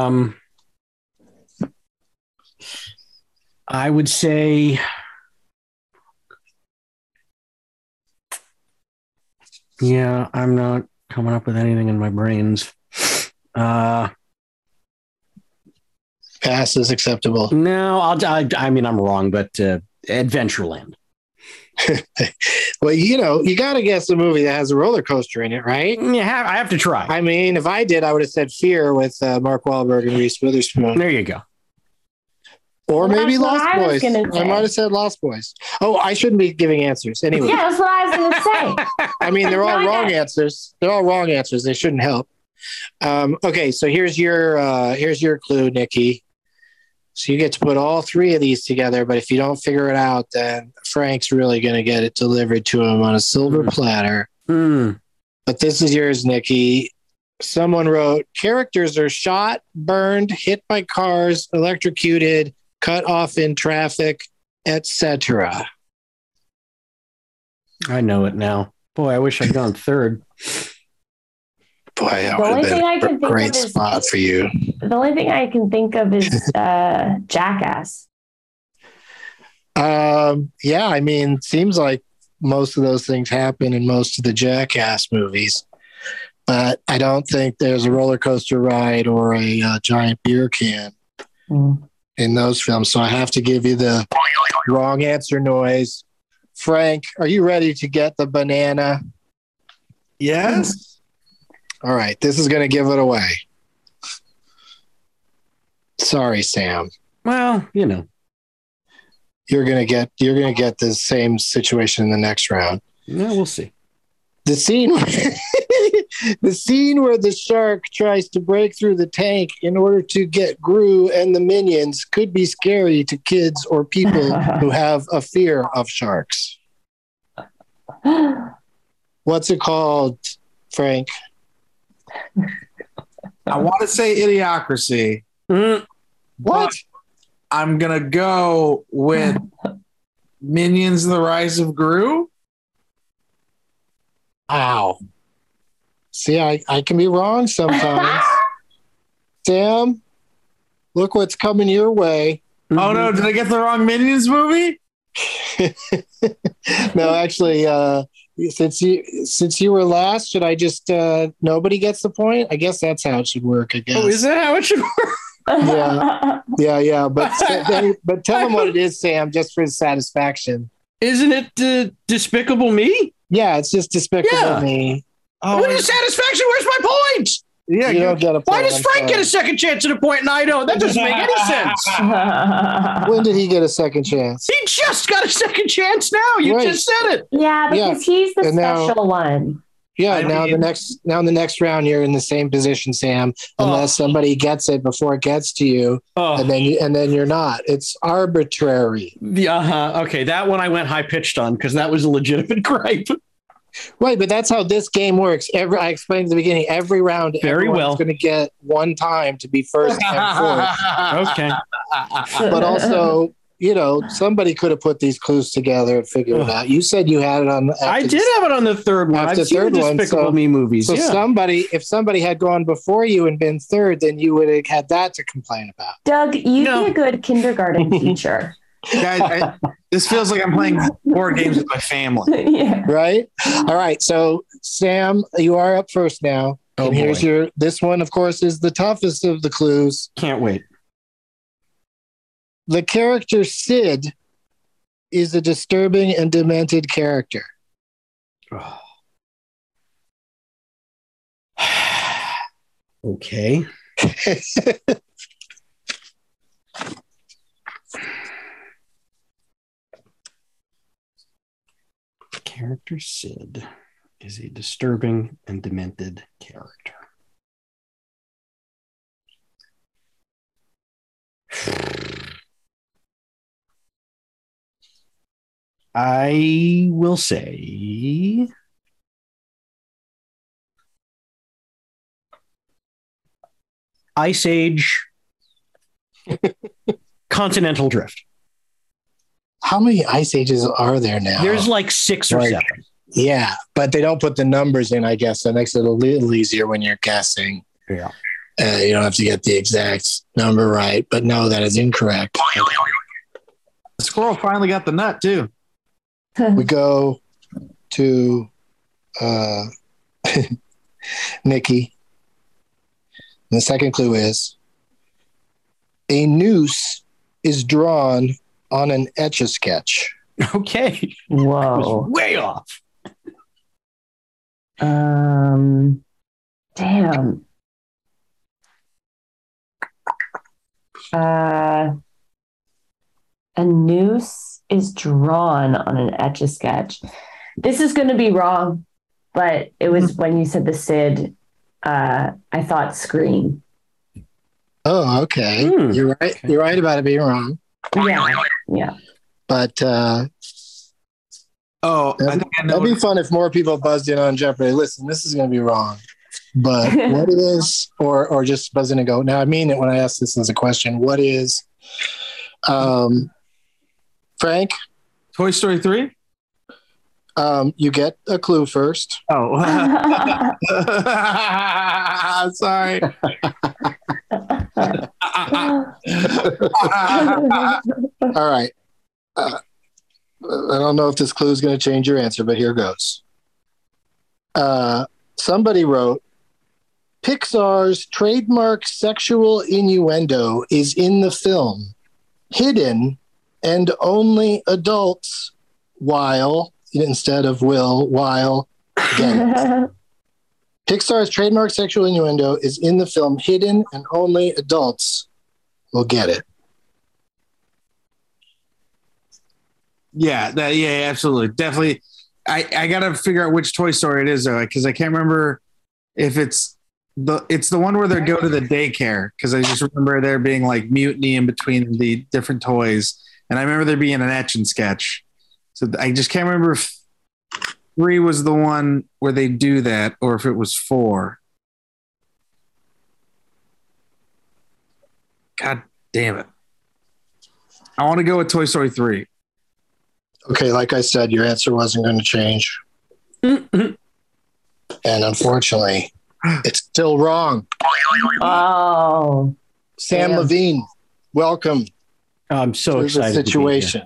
I would say I'm not coming up with anything in my brains. Pass is acceptable. No, I mean, I'm wrong, but Adventureland. Well, you know, you got to guess a movie that has a roller coaster in it, right? Yeah, I have to try. I mean, if I did, I would have said Fear with Mark Wahlberg and Reese Witherspoon. There you go. Or maybe Lost Boys. I might have said Lost Boys. Oh, I shouldn't be giving answers. Anyway. Yeah, that's what I was going to say. I mean, they're all wrong answers. They're all wrong answers. They shouldn't help. Okay, so here's your clue, Nikki. So you get to put all three of these together, but if you don't figure it out, then Frank's really going to get it delivered to him on a silver platter. But this is yours, Nikki. Someone wrote, characters are shot, burned, hit by cars, electrocuted, cut off in traffic, etc. I know it now. Boy, I wish I'd gone third. Boy, that would have been a great spot for you. The only thing I can think of is Jackass. Yeah, I mean, seems like most of those things happen in most of the Jackass movies. But I don't think there's a roller coaster ride or a giant beer can in those films. So I have to give you the wrong answer noise. Frank, are you ready to get the banana? Yes. All right. This is going to give it away. Sorry, Sam. Well, you know. You're going to get the same situation in the next round. Yeah, we'll see. The scene where the shark tries to break through the tank in order to get Gru and the minions could be scary to kids or people who have a fear of sharks. What's it called, Frank? I want to say Idiocracy. What? I'm going to go with Minions: The Rise of Gru. Wow. See, I can be wrong sometimes. Sam, look what's coming your way. Oh, no. Did I get the wrong Minions movie? No, actually, since you were last, should I just nobody gets the point? I guess that's how it should work, I guess. Oh, is that how it should work? Yeah. But tell him what it is, Sam, just for his satisfaction. Isn't it Despicable Me? Yeah, it's just Despicable Me. Oh, what is satisfaction? Where's my point? Yeah, you don't get a point. Why does Frank get a second chance at a point and I don't? That doesn't make any sense. When did he get a second chance? He just got a second chance now. You just said it. Yeah, because he's the special one. Yeah, now in the next round you're in the same position, Sam, unless somebody gets it before it gets to you, and then you're not. It's arbitrary. Okay, that one I went high pitched on because that was a legitimate gripe. Right, but that's how this game works. I explained at the beginning, every round, everyone's going to get one time to be first and fourth. Okay. But also, you know, somebody could have put these clues together and figured it out. You said you had it on. I did have it on the third one. I've seen the Despicable Me movies. So if somebody had gone before you and been third, then you would have had that to complain about. Doug, you'd be a good kindergarten teacher. Guys, this feels like I'm playing board games with my family. Yeah. Right? All right. So Sam, you are up first now. And here's this one, of course, is the toughest of the clues. Can't wait. The character Sid is a disturbing and demented character. Oh. Okay. Character Sid is a disturbing and demented character. I will say Ice Age Continental Drift. How many Ice Ages are there now? There's like 6 or 7. Yeah, but they don't put the numbers in, I guess. That makes it a little easier when you're guessing. Yeah. You don't have to get the exact number right, but no, that is incorrect. The squirrel finally got the nut, too. We go to Nikki. And the second clue is a noose is drawn on an Etch-a-Sketch. Okay. Whoa. Way off. Damn. A noose is drawn on an Etch-a-Sketch. This is going to be wrong, but it was when you said the Sid, I thought Scream. Oh, okay. You're right. Okay. You're right about it being wrong. Yeah. But that'd be fun if more people buzzed in on Jeopardy. Listen, this is going to be wrong. But what is, or just buzz in and go, now I mean it when I ask this as a question, what is, Frank? Toy Story 3? You get a clue first. Oh. Sorry. All right. I don't know if this clue is going to change your answer, but here goes. Somebody wrote, Pixar's trademark sexual innuendo is in the film, hidden and only adults while, instead of while get it. Pixar's trademark sexual innuendo is in the film, hidden and only adults will get it. Yeah, absolutely. Definitely. I got to figure out which Toy Story it is, though, because I can't remember if it's the one where they go to the daycare, because I just remember there being like mutiny in between the different toys. And I remember there being an Etch-a-Sketch. So I just can't remember if 3 was the one where they do that or if it was 4. God damn it. I want to go with Toy Story 3. Okay, like I said, your answer wasn't going to change. And unfortunately, it's still wrong. Oh. Sam Levine, welcome. I'm so excited. The situation.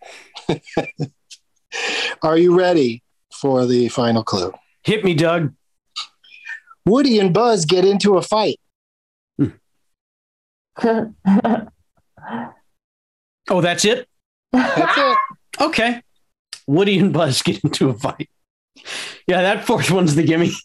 Are you ready for the final clue? Hit me, Doug. Woody and Buzz get into a fight. Oh, that's it? That's it. Okay. Woody and Buzz get into a fight. Yeah, that fourth one's the gimme.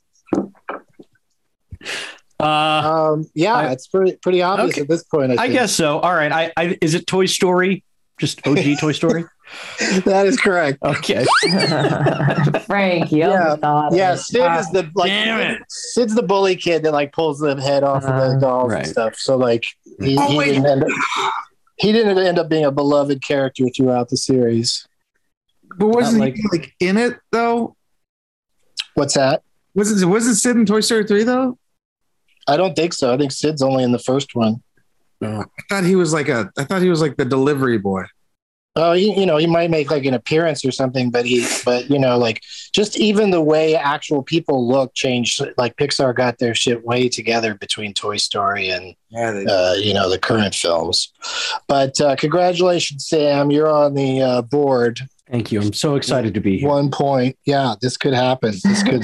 It's pretty obvious at this point. I guess so. All right. Is it Toy Story? Just OG Toy Story? That is correct. Okay. Frank, Sid is the Sid's the bully kid that like pulls the head off of the dolls and stuff. So like he didn't end up being a beloved character throughout the series. But wasn't he like in it though? What's that? Wasn't Sid in Toy Story 3 though? I don't think so. I think Sid's only in the first one. I thought he was like the delivery boy. Oh, he might make like an appearance or something, but like just even the way actual people look changed. Like Pixar got their shit way together between Toy Story and the current films. But congratulations, Sam, you're on the board. Thank you. I'm so excited to be here. 1 point. Yeah, this could happen. This could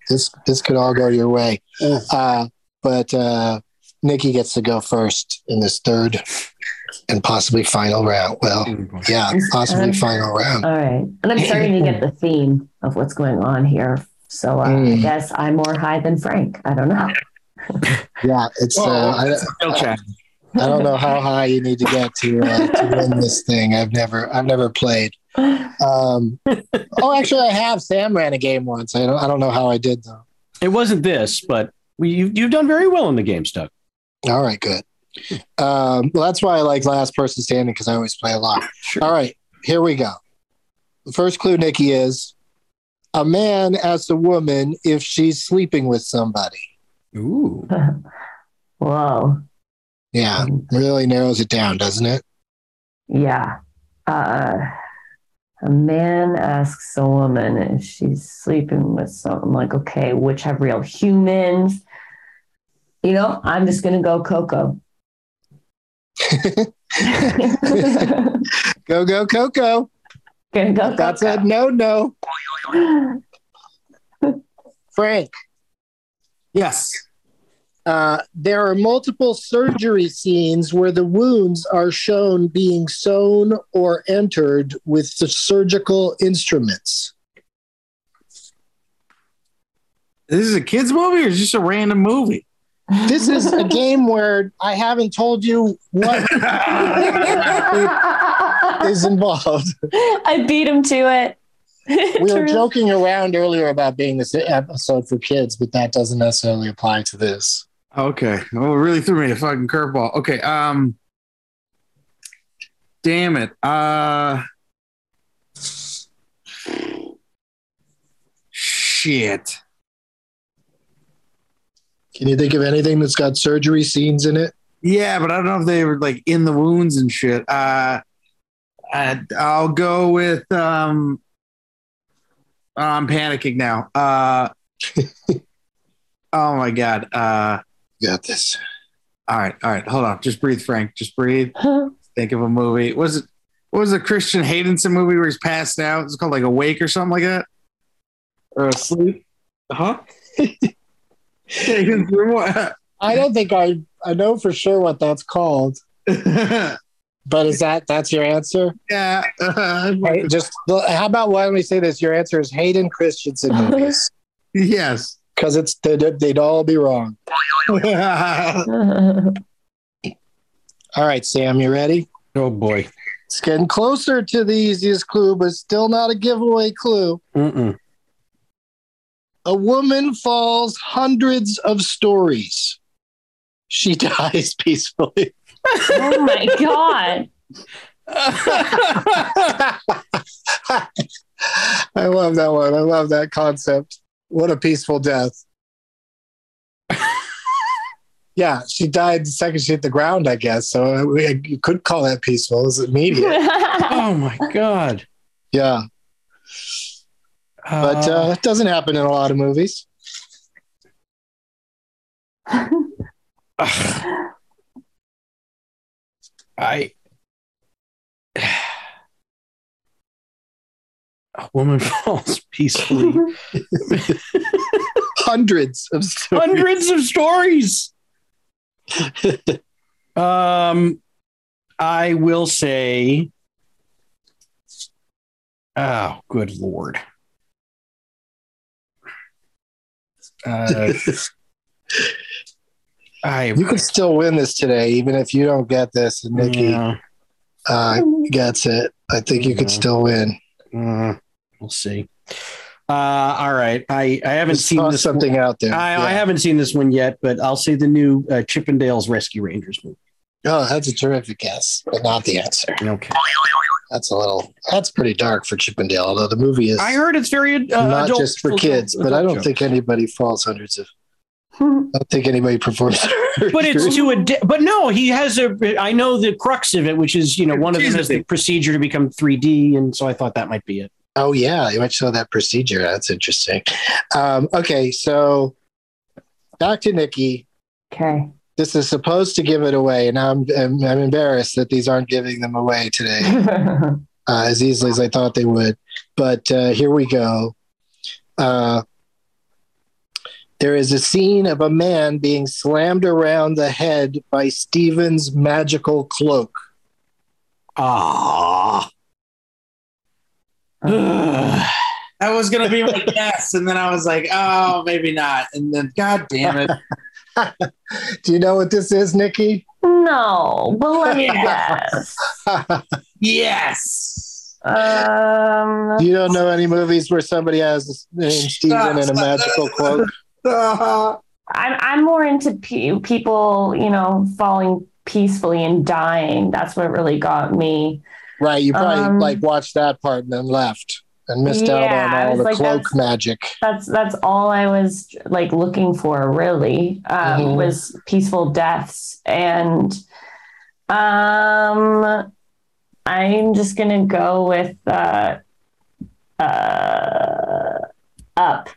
This could all go your way. But Nikki gets to go first in this third and possibly final round. Well, yeah, possibly final round. All right. And I'm starting to get the theme of what's going on here. So I guess I'm more high than Frank. I don't know. Yeah, it's I don't know how high you need to get to win this thing. I've never played. Actually, I have. Sam ran a game once. I don't know how I did though. It wasn't this, but you've done very well in the game, Doug. All right, good. Well, that's why I like last person standing, because I always play a lot. Sure. All right, here we go. The first clue, Nikki, is a man asks a woman if she's sleeping with somebody. Ooh. Whoa. Yeah, really narrows it down, doesn't it? Yeah. A man asks a woman if she's sleeping with someone. Like, okay, which have real humans? I'm just going to go Coco. Go, Coco. That's a no. Frank. Yes. There are multiple surgery scenes where the wounds are shown being sewn or entered with the surgical instruments. This is a kid's movie or is this a random movie? This is a game where I haven't told you what is involved. I beat him to it. We were joking around earlier about being this episode for kids, but that doesn't necessarily apply to this. Okay. Well, it really threw me a fucking curveball. Okay. Damn it. Shit. Can you think of anything that's got surgery scenes in it? Yeah, but I don't know if they were like in the wounds and shit. I'll go with I'm panicking now. Oh my God. Got this. All right. Hold on. Just breathe, Frank. Just breathe. Think of a movie. What was the Christian Haydenson movie where he's passed out? It's called like Awake or something like that? Or Asleep? Huh? I don't think I know for sure what that's called. But that's your answer? Yeah. Hey, how about, why don't we say this? Your answer is Hayden Christensen movies. Yes. Because they'd all be wrong. All right, Sam, you ready? Oh boy. It's getting closer to the easiest clue, but still not a giveaway clue. A woman falls hundreds of stories. She dies peacefully. Oh my God. I love that one. I love that concept. What a peaceful death. Yeah, she died the second she hit the ground, I guess. So you could call that peaceful. It was immediate. Oh my God. Yeah. But it doesn't happen in a lot of movies. A woman falls peacefully. Hundreds of stories. Hundreds of stories. I will say, oh, good Lord. You could still win this today, even if you don't get this. And Nikki gets it. I think you could still win. We'll see. All right. I haven't seen this something out there. I haven't seen this one yet, but I'll say the new Chippendales Rescue Rangers movie. Oh, that's a terrific guess, but not the answer. Okay. That's pretty dark for Chippendale, although the movie is. I heard it's very not just for kids, but I don't think anybody falls hundreds of. I don't think anybody performs. But it's but no, he has I know the crux of it, which is, one of them has the procedure to become 3D. And so I thought that might be it. Oh yeah. You might show that procedure. That's interesting. Okay. So back to Nikki. Okay. This is supposed to give it away. And I'm embarrassed that these aren't giving them away today as easily as I thought they would. But here we go. There is a scene of a man being slammed around the head by Steven's magical cloak. Ah. That was going to be my guess. And then I was like, oh, maybe not. And then, God damn it. Do you know what this is, Nikki? No, but let me guess. Yes. You don't know any movies where somebody has the name Steven and a magical cloak? I'm more into people, falling peacefully and dying. That's what really got me. Right. You probably watched that part and then left and missed out on all the cloak magic. That's all I was looking for, really, was peaceful deaths. And I'm just going to go with Up.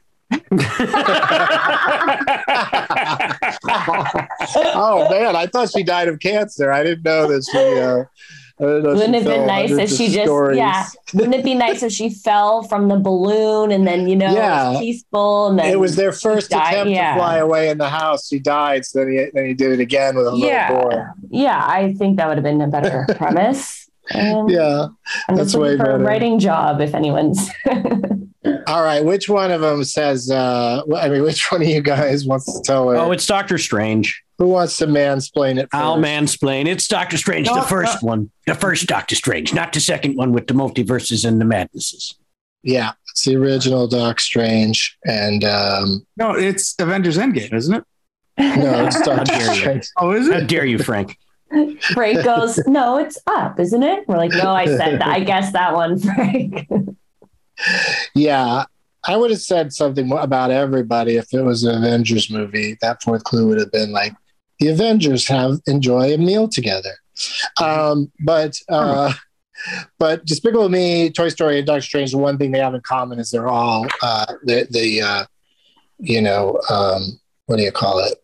Oh man, I thought she died of cancer. I didn't know that she wouldn't it been nice if she wouldn't it be nice if she fell from the balloon and then it was peaceful, and then it was their first attempt to fly away in the house. She died, so then he did it again with a little boy. Yeah, I think that would have been a better premise. I'm just looking for a writing job if anyone's. All right, which one of them says? Which one of you guys wants to tell her? Oh, it's Doctor Strange. Who wants to mansplain it first? I'll mansplain. It's Doctor Strange, the first one. The first Doctor Strange, not the second one with the multiverses and the madnesses. Yeah, it's the original Doc Strange. And no, it's Avengers Endgame, isn't it? No, it's Doctor Strange. Oh, is it? How dare you, Frank? Frank goes, no, it's Up, isn't it? We're like, no, I said that. I guessed that one, Frank. Yeah, I would have said something about everybody if it was an Avengers movie. That fourth clue would have been like, the Avengers enjoy a meal together. But Despicable Me, Toy Story, and Doctor Strange, the one thing they have in common is they're all what do you call it?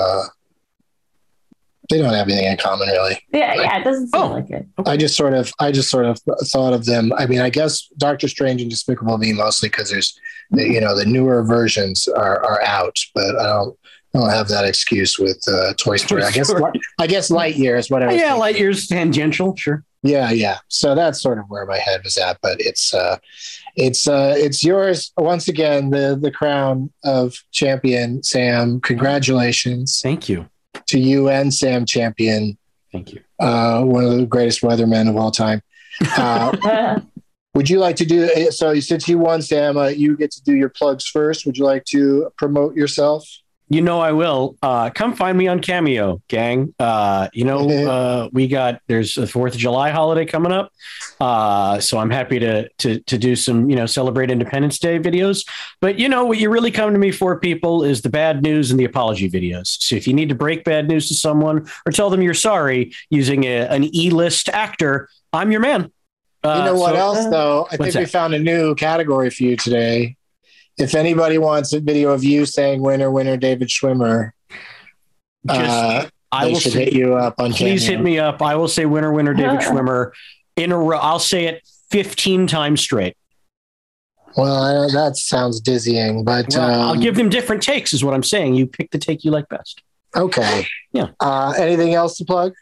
They don't have anything in common, really. Yeah, it doesn't seem like it. I just sort of thought of them. I mean, I guess Doctor Strange and Despicable Me mostly because there's the newer versions are out, but I don't have that excuse with Toy Story. I guess Lightyear is what I was thinking. Lightyear's tangential, sure. Yeah. So that's sort of where my head was at, but it's yours once again. The crown of champion, Sam. Congratulations! Thank you to you and Sam Champion. Thank you. One of the greatest weathermen of all time. Would you like to do so? Since you won, Sam, you get to do your plugs first. Would you like to promote yourself? I will. Come find me on Cameo, gang. there's a 4th of July holiday coming up. So I'm happy to do some, celebrate Independence Day videos. But what you really come to me for, people, is the bad news and the apology videos. So if you need to break bad news to someone or tell them you're sorry using an E-list actor, I'm your man. What else, though? I think we found a new category for you today. If anybody wants a video of you saying "Winner, winner, David Schwimmer," I will hit you up on. Please hit me up. I will say "Winner, winner, David Schwimmer" in a row. I'll say it 15 times straight. Well, that sounds dizzying, but I'll give them different takes. Is what I'm saying. You pick the take you like best. Okay. Yeah. Anything else to plug?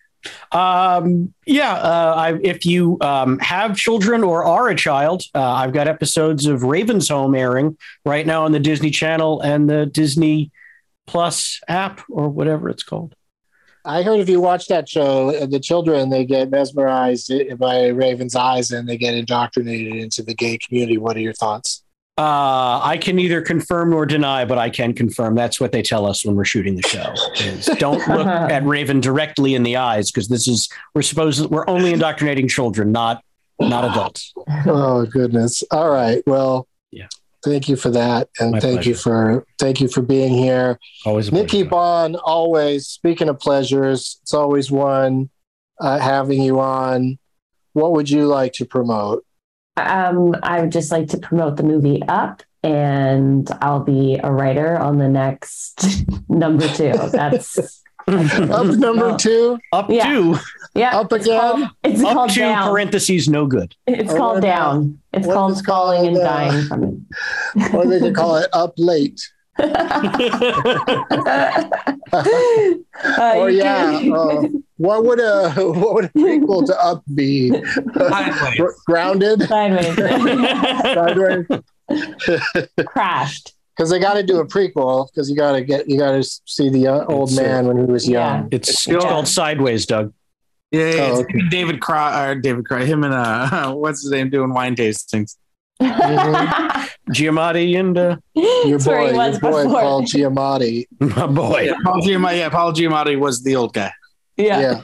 If you have children or are a child, I've got episodes of Raven's Home airing right now on the Disney Channel and the Disney Plus app or whatever it's called. I heard if you watch that show, the children, they get mesmerized by Raven's eyes and they get indoctrinated into the gay community. What are your thoughts? I can neither confirm nor deny, but I can confirm that's what they tell us when we're shooting the show. Don't look at Raven directly in the eyes, because we're only indoctrinating children, not adults. Oh goodness! All right. Well, yeah. Thank you for that, and thank you for being here. Always, Nikki Bond. Always. Speaking of pleasures, it's always one having you on. What would you like to promote? I would just like to promote the movie Up, and I'll be a writer on the next number 2. That's Up number 2? Up 2? Yeah. Up again? It's called Up 2, Down. parentheses, no good. It's called Down. It's called Falling and Dying from It. Or they could call it Up Late. What would a prequel to Up be? Grounded. Sideways. Sideways. Crashed. Because they got to do a prequel because you got to see the old man when he was young. It's called Sideways, Doug. Yeah, okay. David Cry, him and what's his name doing wine tastings. Giamatti and your boy Paul Giamatti. My boy. Yeah, Paul Giamatti was the old guy. Yeah.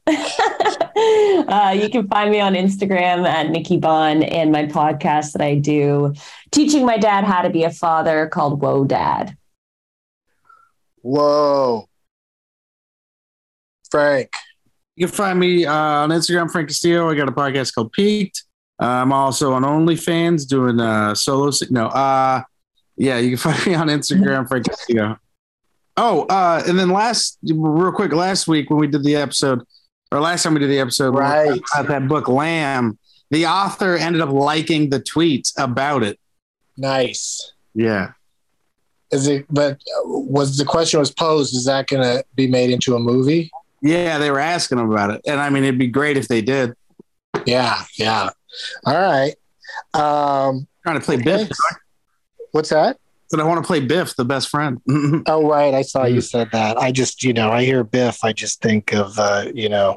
You can find me on Instagram at Nikki Bond and my podcast that I do teaching my dad how to be a father called Whoa Dad. Whoa. Frank. You can find me on Instagram, Frank Castillo. I got a podcast called Peaked. I'm also on OnlyFans doing solo. You can find me on Instagram, Frank Castillo. And then last week when we did the episode, or last time we did the episode, right, about that book Lamb, the author ended up liking the tweets about it. Nice. Yeah. But the question was posed, is that going to be made into a movie? Yeah, they were asking about it. And I mean, it'd be great if they did. Yeah. All right. Trying to play Biff. What's that? But I want to play Biff, the best friend. Oh, right. I saw you said that. I just, I hear Biff. I just think of, Back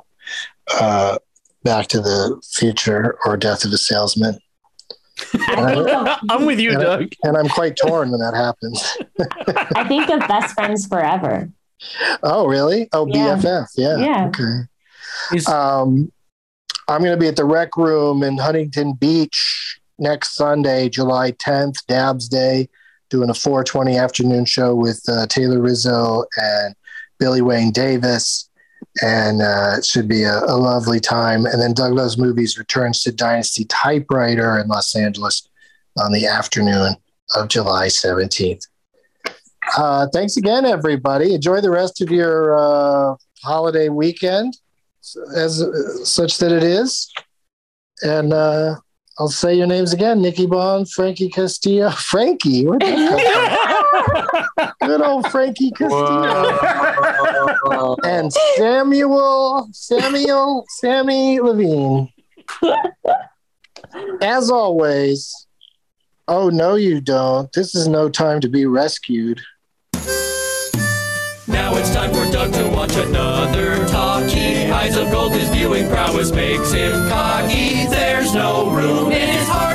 to the Future or Death of a Salesman. I'm with you, Doug. And I'm quite torn when that happens. I think of Best Friends Forever. Oh, really? Oh, yeah. BFF. Yeah. Okay. I'm going to be at the Rec Room in Huntington Beach next Sunday, July 10th, Dabs Day, doing a 4:20 afternoon show with Taylor Rizzo and Billy Wayne Davis. And it should be a lovely time. And then Doug Loves Movies returns to Dynasty Typewriter in Los Angeles on the afternoon of July 17th. Thanks again, everybody. Enjoy the rest of your holiday weekend, as such that it is. And I'll say your names again: Nikki Bond, Frankie Castillo, Frankie. Where'd that come from? Good old Frankie Castillo, and Sammy Levine. As always. Oh, no, you don't. This is no time to be rescued. Now it's time for Doug to watch another talkie. Eyes of gold, his viewing prowess makes him cocky. There's no room in his heart